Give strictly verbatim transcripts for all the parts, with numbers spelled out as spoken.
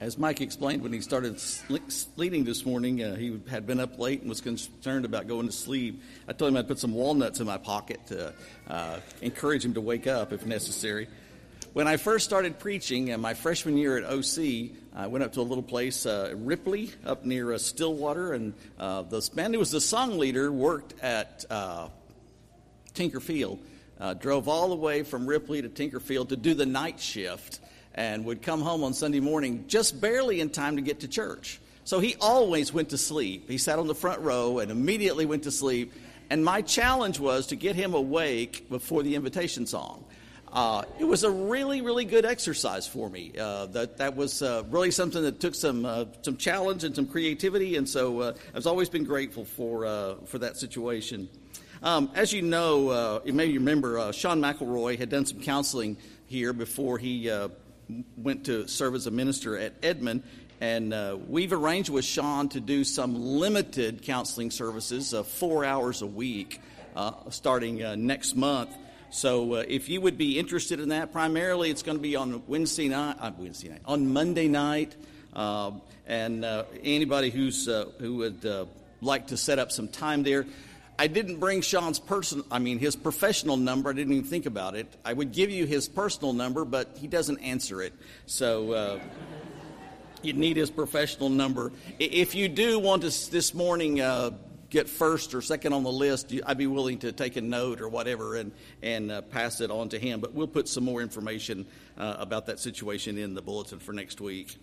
As Mike explained when he started leading this morning, uh, he had been up late and was concerned about going to sleep. I told him I'd put some walnuts in my pocket to uh, encourage him to wake up if necessary. When I first started preaching, uh, my freshman year at O C, I went up to a little place, uh, Ripley, up near uh, Stillwater, and uh, the man who was the song leader worked at uh, Tinker Field, uh, drove all the way from Ripley to Tinker Field to do the night shift, and would come home on Sunday morning just barely in time to get to church. So he always went to sleep. He sat on the front row and immediately went to sleep. And my challenge was to get him awake before the invitation song. Uh, it was a really, really good exercise for me. Uh, that that was uh, really something that took some uh, some challenge and some creativity. And so uh, I've always been grateful for uh, for that situation. Um, as you know, uh, you may remember uh, Sean McElroy had done some counseling here before he uh, went to serve as a minister at Edmond, and uh, we've arranged with Sean to do some limited counseling services, uh, four hours a week, uh, starting uh, next month. So uh, if you would be interested in that, primarily it's going to be on Wednesday night, uh, Wednesday night, on Monday night, uh, and uh, anybody who's uh, who would uh, like to set up some time there. I didn't bring Sean's personal, I mean, his professional number. I didn't even think about it. I would give you his personal number, but he doesn't answer it. So uh, you need his professional number. If you do want to this morning uh, get first or second on the list, I'd be willing to take a note or whatever and, and uh, pass it on to him. But we'll put some more information uh, about that situation in the bulletin for next week.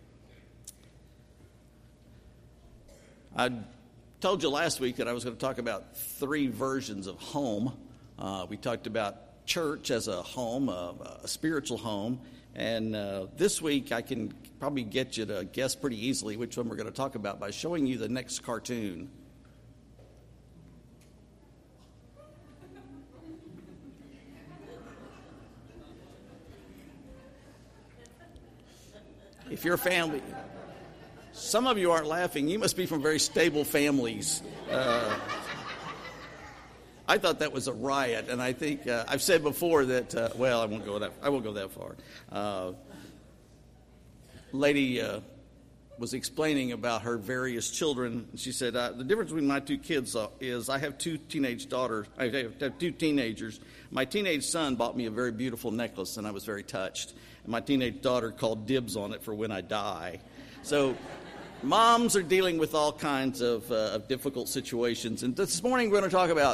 I told you last week that I was going to talk about three versions of home. Uh, we talked about church as a home, a, a spiritual home. And uh, this week I can probably get you to guess pretty easily which one we're going to talk about by showing you the next cartoon. If your family, some of you aren't laughing, you must be from very stable families. Uh, I thought that was a riot, and I think uh, I've said before that. Uh, well, I won't go that. I won't go that far. Uh, lady uh, was explaining about her various children. She said uh, the difference between my two kids uh, is I have two teenage daughters. I have two teenagers. My teenage son bought me a very beautiful necklace, and I was very touched. And my teenage daughter called dibs on it for when I die. So moms are dealing with all kinds of, uh, of difficult situations. And this morning we're going to talk about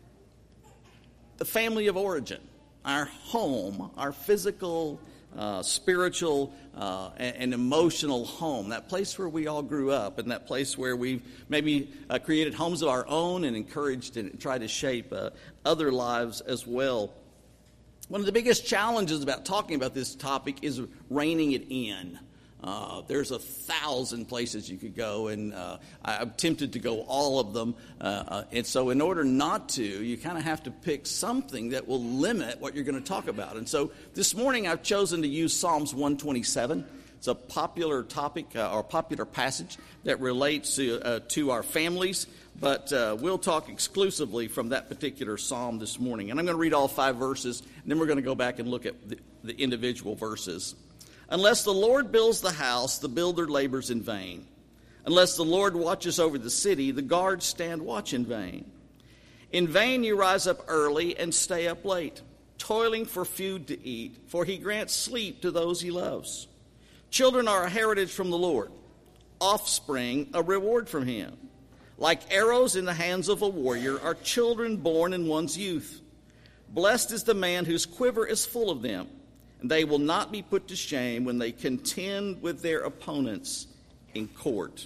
the family of origin, our home, our physical, uh, spiritual, uh, and, and emotional home, that place where we all grew up, and that place where we've maybe uh, created homes of our own and encouraged and tried to shape uh, other lives as well. One of the biggest challenges about talking about this topic is reining it in. Uh, there's a thousand places you could go, and uh, I'm tempted to go all of them. Uh, uh, and so in order not to, you kind of have to pick something that will limit what you're going to talk about. And so this morning I've chosen to use Psalms one twenty-seven. It's a popular topic uh, or popular passage that relates to, uh, to our families. But uh, we'll talk exclusively from that particular psalm this morning. And I'm going to read all five verses, and then we're going to go back and look at the, the individual verses. Unless the Lord builds the house, the builder labors in vain. Unless the Lord watches over the city, the guards stand watch in vain. In vain you rise up early and stay up late, toiling for food to eat, for he grants sleep to those he loves. Children are a heritage from the Lord, offspring a reward from him. Like arrows in the hands of a warrior are children born in one's youth. Blessed is the man whose quiver is full of them, and they will not be put to shame when they contend with their opponents in court.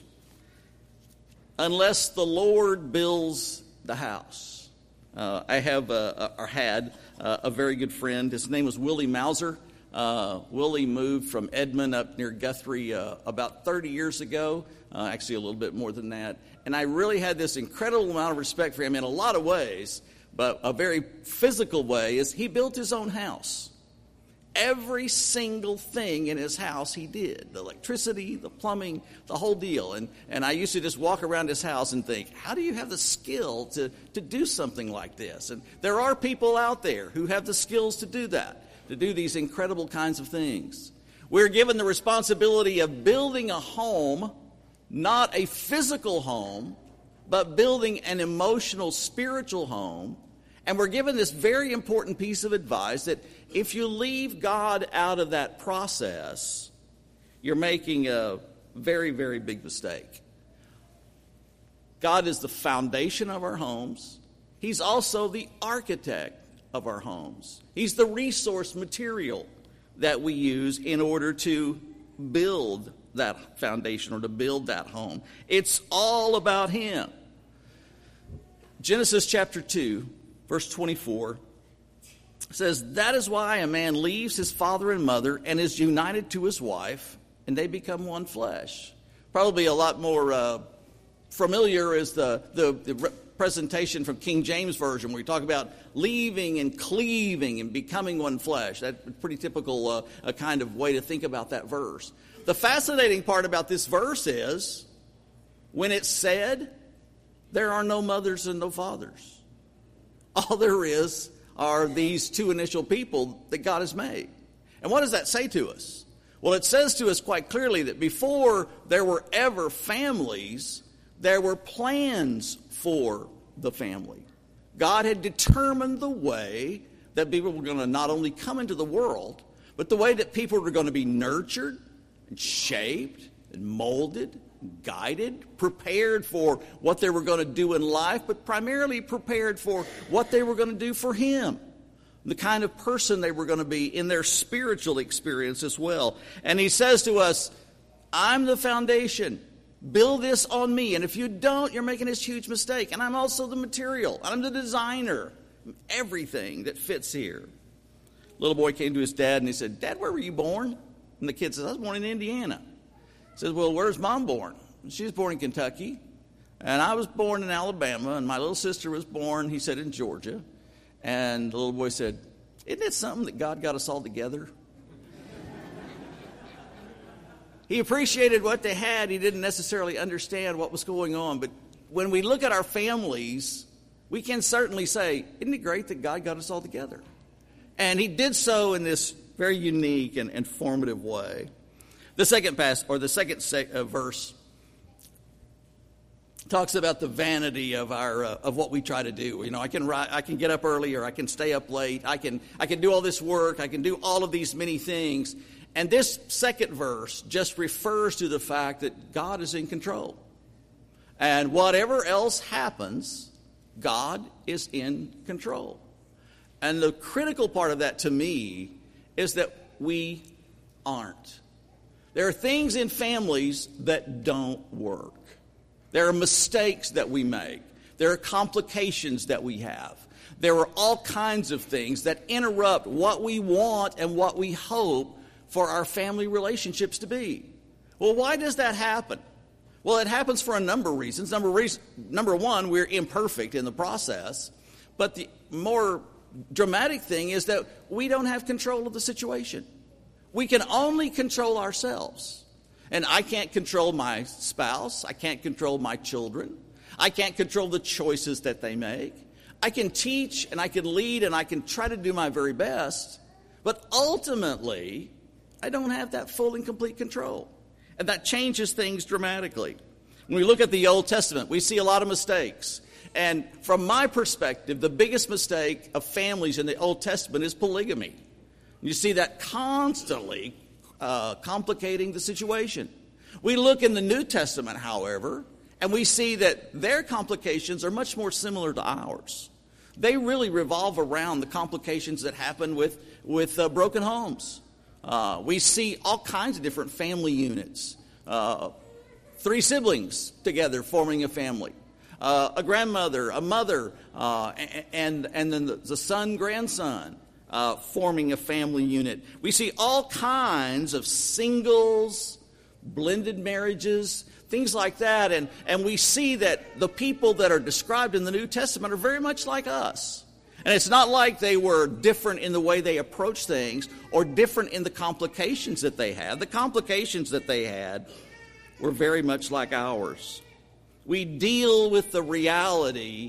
Unless the Lord builds the house. Uh, I have uh, or had uh, a very good friend. His name was Willie Mauser. Uh, Willie moved from Edmond up near Guthrie uh, about thirty years ago, uh, actually a little bit more than that. And I really had this incredible amount of respect for him in a lot of ways, but a very physical way is he built his own house. Every single thing in his house he did. The electricity, the plumbing, the whole deal. And and I used to just walk around his house and think, how do you have the skill to, to do something like this? And there are people out there who have the skills to do that, to do these incredible kinds of things. We're given the responsibility of building a home, not a physical home, but building an emotional, spiritual home. And we're given this very important piece of advice that if you leave God out of that process, you're making a very, very big mistake. God is the foundation of our homes. He's also the architect of our homes. He's the resource material that we use in order to build that foundation or to build that home. It's all about Him. Genesis chapter two, verse twenty-four says, "That is why a man leaves his father and mother and is united to his wife, and they become one flesh." Probably a lot more uh, familiar is the, the, the presentation from King James Version, where we talk about leaving and cleaving and becoming one flesh. That's a pretty typical uh, a kind of way to think about that verse. The fascinating part about this verse is, when it's said, there are no mothers and no fathers. All there is are these two initial people that God has made. And what does that say to us? Well, it says to us quite clearly that before there were ever families, there were plans for the family. God had determined the way that people were going to not only come into the world, but the way that people were going to be nurtured and shaped and molded, and guided, prepared for what they were going to do in life, but primarily prepared for what they were going to do for Him, the kind of person they were going to be in their spiritual experience as well. And He says to us, I'm the foundation. Build this on me. And if you don't, you're making this huge mistake. And I'm also the material. I'm the designer. Everything that fits here. Little boy came to his dad and he said, "Dad, where were you born?" And the kid says, "I was born in Indiana." He says, "Well, where's Mom born?" She was born in Kentucky. And I was born in Alabama. And my little sister was born, he said, in Georgia. And the little boy said, "Isn't it something that God got us all together?" He appreciated what they had. He didn't necessarily understand what was going on. But when we look at our families, we can certainly say, isn't it great that God got us all together? And He did so in this very unique and informative way. The second pass, or the second se- uh, verse talks about the vanity of our uh, of what we try to do. You know, I can I can get up early, or I can stay up late. I can I can do all this work. I can do all of these many things. And this second verse just refers to the fact that God is in control. And whatever else happens, God is in control. And the critical part of that to me is that we aren't. There are things in families that don't work. There are mistakes that we make. There are complications that we have. There are all kinds of things that interrupt what we want and what we hope for our family relationships to be. Well, why does that happen? Well, it happens for a number of reasons. Number, reason, number one, we're imperfect in the process. But the more dramatic thing is that we don't have control of the situation. We can only control ourselves. And I can't control my spouse. I can't control my children. I can't control the choices that they make. I can teach and I can lead and I can try to do my very best. But ultimately, I don't have that full and complete control. And that changes things dramatically. When we look at the Old Testament, we see a lot of mistakes. And from my perspective, the biggest mistake of families in the Old Testament is polygamy. You see that constantly uh, complicating the situation. We look in the New Testament, however, and we see that their complications are much more similar to ours. They really revolve around the complications that happen with, with uh, broken homes. Uh, we see all kinds of different family units. Uh, three siblings together forming a family. Uh, a grandmother, a mother, uh, and, and then the, the son, grandson uh, forming a family unit. We see all kinds of singles, blended marriages, things like that. And, and we see that the people that are described in the New Testament are very much like us. And it's not like they were different in the way they approach things or different in the complications that they had. The complications that they had were very much like ours. We deal with the reality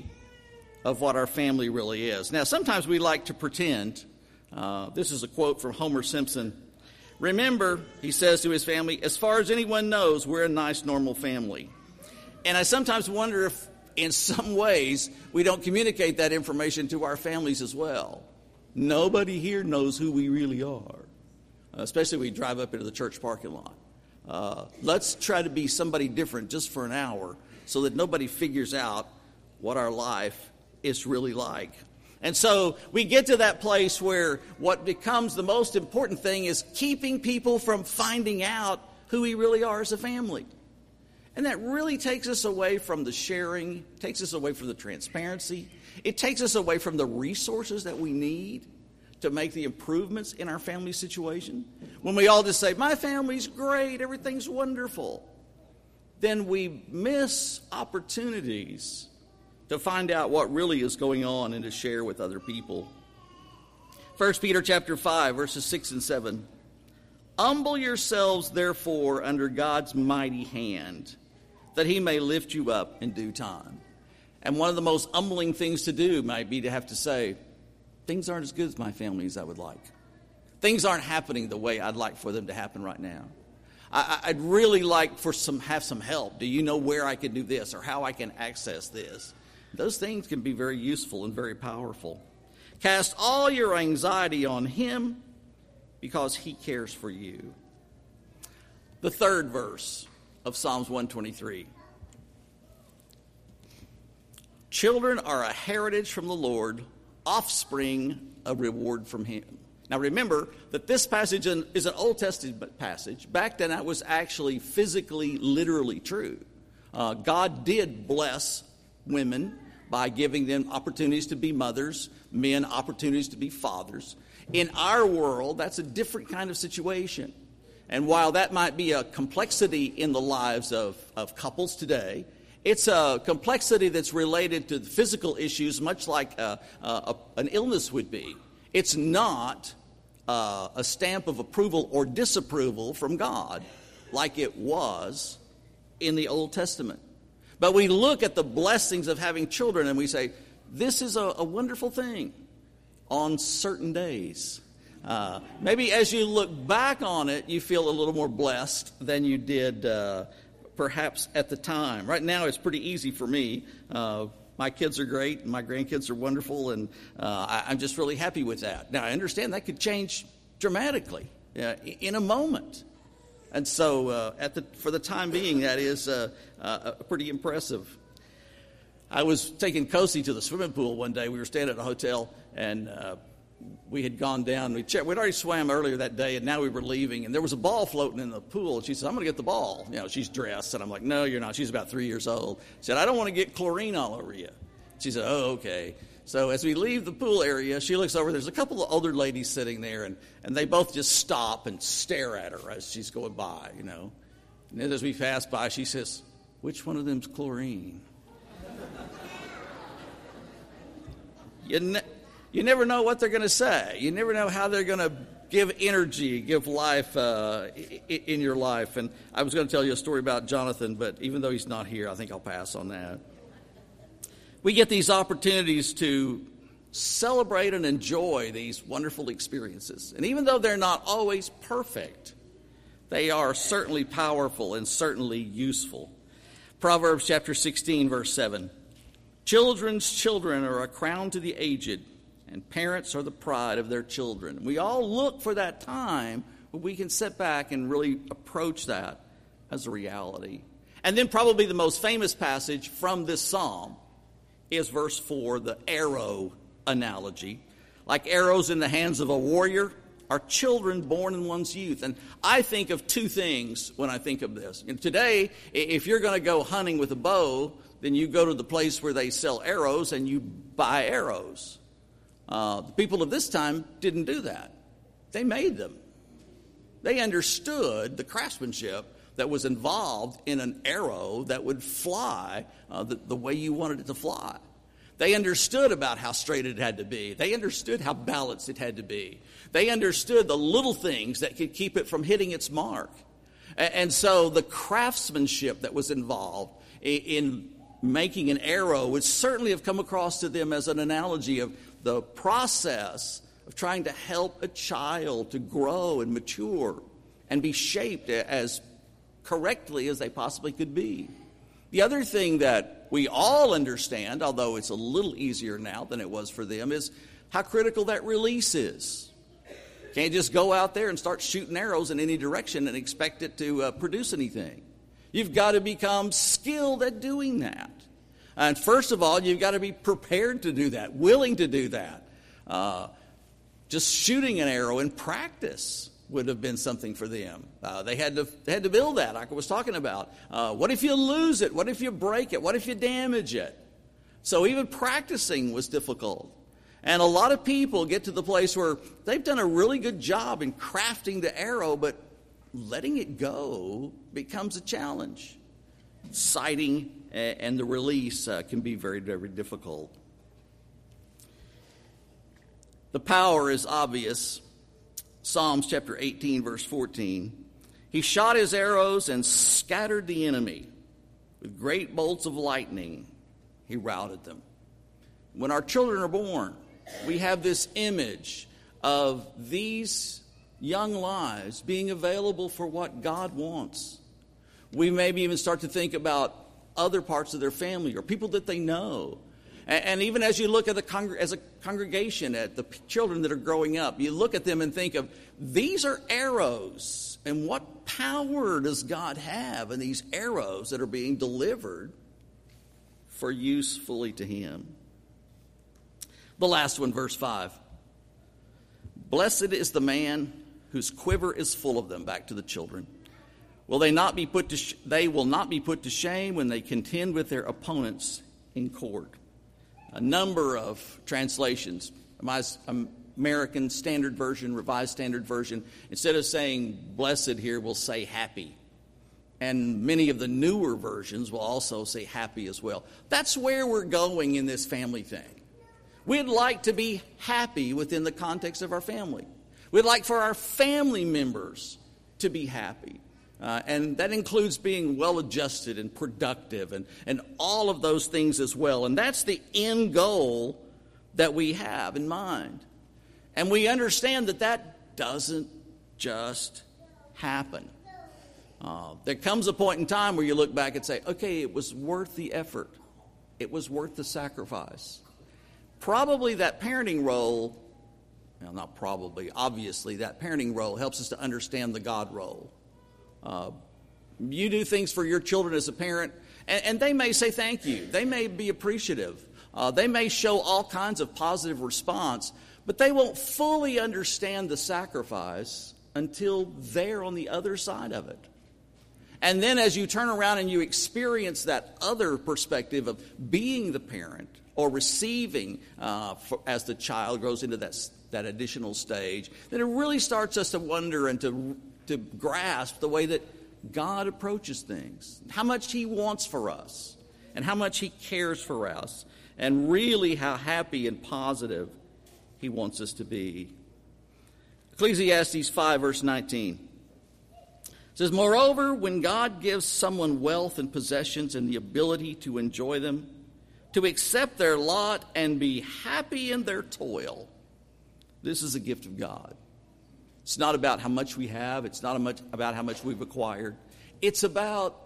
of what our family really is. Now, sometimes we like to pretend. Uh, this is a quote from Homer Simpson. Remember, he says to his family, as far as anyone knows, we're a nice, normal family. And I sometimes wonder if, in some ways, we don't communicate that information to our families as well. Nobody here knows who we really are, especially when we drive up into the church parking lot. Uh, let's try to be somebody different just for an hour so that nobody figures out what our life is really like. And so we get to that place where what becomes the most important thing is keeping people from finding out who we really are as a family. And that really takes us away from the sharing, takes us away from the transparency. It takes us away from the resources that we need to make the improvements in our family situation. When we all just say, my family's great, everything's wonderful, then we miss opportunities to find out what really is going on and to share with other people. First Peter chapter five, verses six and seven. Humble yourselves, therefore, under God's mighty hand, that he may lift you up in due time. And one of the most humbling things to do might be to have to say, things aren't as good as my family as I would like. Things aren't happening the way I'd like for them to happen right now. I, I'd really like for some have some help. Do you know where I can do this or how I can access this? Those things can be very useful and very powerful. Cast all your anxiety on him because he cares for you. The third verse of Psalms one twenty-three. Children are a heritage from the Lord, offspring a reward from him. Now remember that this passage is an Old Testament passage. Back then that was actually physically, literally true. Uh, God did bless women by giving them opportunities to be mothers, men opportunities to be fathers. In our world, that's a different kind of situation. And while that might be a complexity in the lives of, of couples today, it's a complexity that's related to the physical issues, much like a, a, an illness would be. It's not uh, a stamp of approval or disapproval from God like it was in the Old Testament. But we look at the blessings of having children and we say, this is a, a wonderful thing on certain days. Uh, maybe as you look back on it, you feel a little more blessed than you did uh, perhaps at the time. Right now, it's pretty easy for me. Uh, my kids are great, and my grandkids are wonderful, and uh, I, I'm just really happy with that. Now, I understand that could change dramatically uh, in a moment. And so uh, at the for the time being, that is uh, uh, pretty impressive. I was taking Kosi to the swimming pool one day. We were staying at a hotel, and uh, we had gone down. We checked, we'd already swam earlier that day, and now we were leaving. And there was a ball floating in the pool. And she said, I'm going to get the ball. You know, she's dressed. And I'm like, no, you're not. She's about three years old. She said, I don't want to get chlorine all over you. She said, oh, okay. So as we leave the pool area, she looks over. There's a couple of older ladies sitting there, and, and they both just stop and stare at her as she's going by, you know. And then as we pass by, she says, which one of them's chlorine? you, ne- you never know what they're going to say. You never know how they're going to give energy, give life uh, in your life. And I was going to tell you a story about Jonathan, but even though he's not here, I think I'll pass on that. We get these opportunities to celebrate and enjoy these wonderful experiences. And even though they're not always perfect, they are certainly powerful and certainly useful. Proverbs chapter sixteen, verse seven. Children's children are a crown to the aged, and parents are the pride of their children. We all look for that time when we can sit back and really approach that as a reality. And then probably the most famous passage from this psalm is verse four, the arrow analogy. Like arrows in the hands of a warrior are children born in one's youth. And I think of two things when I think of this. And today, if you're going to go hunting with a bow, then you go to the place where they sell arrows and you buy arrows. Uh, the people of this time didn't do that. They made them. They understood the craftsmanship that was involved in an arrow that would fly uh, the, the way you wanted it to fly. They understood about how straight it had to be. They understood how balanced it had to be. They understood the little things that could keep it from hitting its mark. And, and so the craftsmanship that was involved in, in making an arrow would certainly have come across to them as an analogy of the process of trying to help a child to grow and mature and be shaped as correctly as they possibly could be. The other thing that we all understand, although it's a little easier now than it was for them, is how critical that release is. Can't just go out there and start shooting arrows in any direction and expect it to uh, produce anything. You've got to become skilled at doing that. And first of all, you've got to be prepared to do that, willing to do that. Uh, just shooting an arrow in practice would have been something for them. Uh, they had to they had to build that, like I was talking about. Uh, what if you lose it? What if you break it? What if you damage it? So even practicing was difficult. And a lot of people get to the place where they've done a really good job in crafting the arrow, but letting it go becomes a challenge. Sighting and the release uh, can be very, very difficult. The power is obvious. Psalms chapter eighteen, verse fourteen. He shot his arrows and scattered the enemy. With great bolts of lightning, he routed them. When our children are born, we have this image of these young lives being available for what God wants. We maybe even start to think about other parts of their family or people that they know. And, and even as you look at the congr- as a congregation at the p- children that are growing up, you look at them and think of, these are arrows. And what power does God have in these arrows that are being delivered for use fully to him? The last one, verse five. Blessed is the man whose quiver is full of them. Back to the children. Will they not be put to sh- they will not be put to shame when they contend with their opponents in court. A number of translations. My American Standard Version, Revised Standard Version, instead of saying blessed here, will say happy. And many of the newer versions will also say happy as well. That's where we're going in this family thing. We'd like to be happy within the context of our family. We'd like for our family members to be happy. Uh, and that includes being well-adjusted and productive and, and all of those things as well. And that's the end goal that we have in mind. And we understand that that doesn't just happen. Uh, there comes a point in time where you look back and say, okay, it was worth the effort. It was worth the sacrifice. Probably that parenting role, well, not probably, obviously, that parenting role helps us to understand the God role. Uh, you do things for your children as a parent, and, and they may say thank you. They may be appreciative. Uh, they may show all kinds of positive response, but they won't fully understand the sacrifice until they're on the other side of it. And then as you turn around and you experience that other perspective of being the parent or receiving uh, for, as the child grows into that, that additional stage, then it really starts us to wonder and to to grasp the way that God approaches things, how much he wants for us, and how much he cares for us, and really how happy and positive he wants us to be. Ecclesiastes five, verse nineteen says, moreover, when God gives someone wealth and possessions and the ability to enjoy them, to accept their lot and be happy in their toil, this is a gift of God. It's not about how much we have. It's not much about how much we've acquired. It's about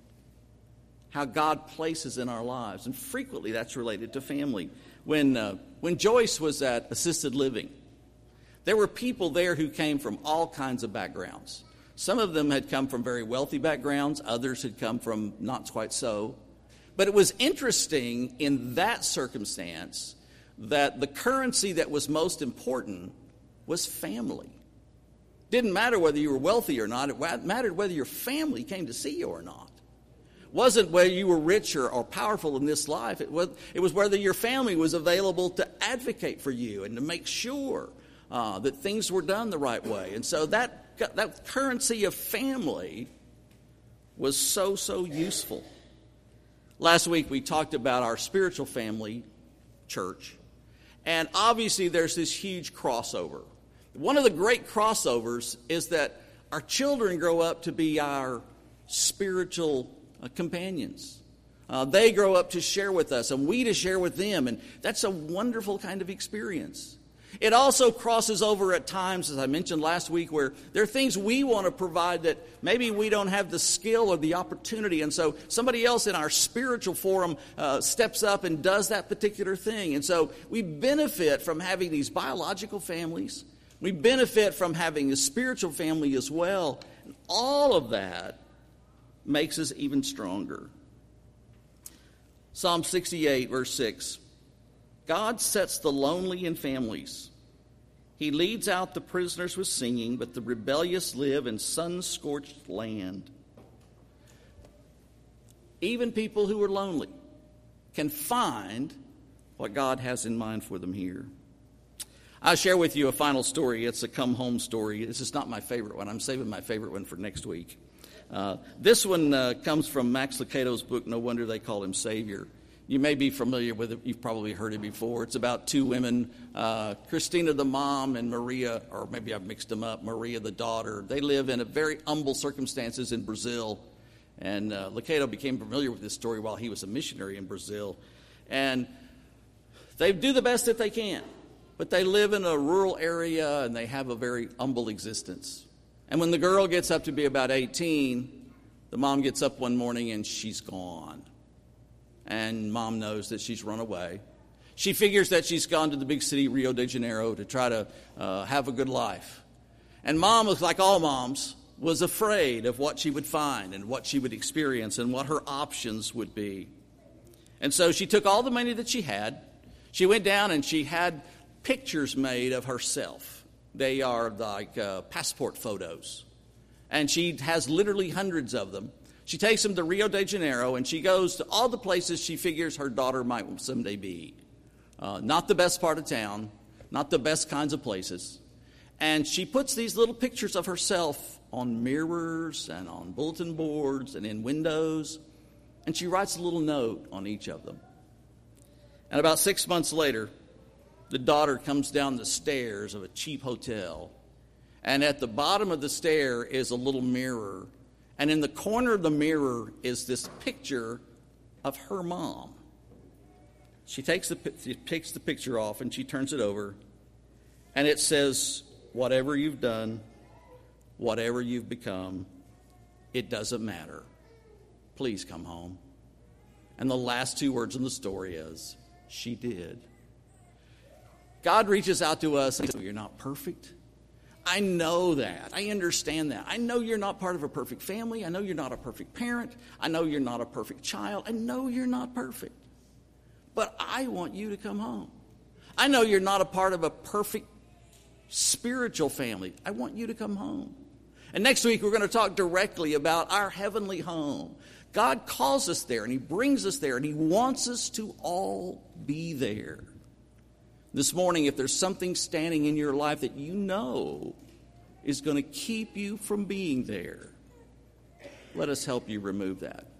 how God places in our lives. And frequently that's related to family. When, uh, when Joyce was at assisted living, there were people there who came from all kinds of backgrounds. Some of them had come from very wealthy backgrounds. Others had come from not quite so. But it was interesting in that circumstance that the currency that was most important was family. Didn't matter whether you were wealthy or not. It mattered whether your family came to see you or not. It wasn't whether you were rich or, or powerful in this life. It was, it was whether your family was available to advocate for you and to make sure uh, that things were done the right way. And so that, that currency of family was so, so useful. Last week we talked about our spiritual family, church. And obviously there's this huge crossover. One of the great crossovers is that our children grow up to be our spiritual uh, companions. Uh, they grow up to share with us, and we to share with them, and that's a wonderful kind of experience. It also crosses over at times, as I mentioned last week, where there are things we want to provide that maybe we don't have the skill or the opportunity. And so somebody else in our spiritual forum uh, steps up and does that particular thing. And so we benefit from having these biological families. We benefit from having a spiritual family as well. And all of that makes us even stronger. Psalm sixty-eight, verse six. God sets the lonely in families. He leads out the prisoners with singing, but the rebellious live in sun-scorched land. Even people who are lonely can find what God has in mind for them here. I'll share with you a final story. It's a come-home story. This is not my favorite one. I'm saving my favorite one for next week. Uh, this one uh, comes from Max Lucado's book, No Wonder They Call Him Savior. You may be familiar with it. You've probably heard it before. It's about two women, uh, Christina the mom and Maria, or maybe I've mixed them up, Maria the daughter. They live in a very humble circumstances in Brazil. And uh, Lucado became familiar with this story while he was a missionary in Brazil. And they do the best that they can. But they live in a rural area and they have a very humble existence. And when the girl gets up to be about eighteen, the mom gets up one morning and she's gone. And mom knows that she's run away. She figures that she's gone to the big city, Rio de Janeiro, to try to uh, have a good life. And mom, was like all moms, was afraid of what she would find and what she would experience and what her options would be. And so she took all the money that she had. She went down and she had pictures made of herself. They are like uh, passport photos. And she has literally hundreds of them. She takes them to Rio de Janeiro, and she goes to all the places she figures her daughter might someday be. Uh, not the best part of town, not the best kinds of places. And she puts these little pictures of herself on mirrors and on bulletin boards and in windows, and she writes a little note on each of them. And about six months later, the daughter comes down the stairs of a cheap hotel, and at the bottom of the stair is a little mirror. And in the corner of the mirror is this picture of her mom. She takes the, she takes the picture off and she turns it over. And it says, whatever you've done, whatever you've become, it doesn't matter. Please come home. And the last two words in the story is, she did. God reaches out to us and says, you're not perfect. I know that. I understand that. I know you're not part of a perfect family. I know you're not a perfect parent. I know you're not a perfect child. I know you're not perfect. But I want you to come home. I know you're not a part of a perfect spiritual family. I want you to come home. And next week we're going to talk directly about our heavenly home. God calls us there and He brings us there and He wants us to all be there. This morning, if there's something standing in your life that you know is going to keep you from being there, let us help you remove that.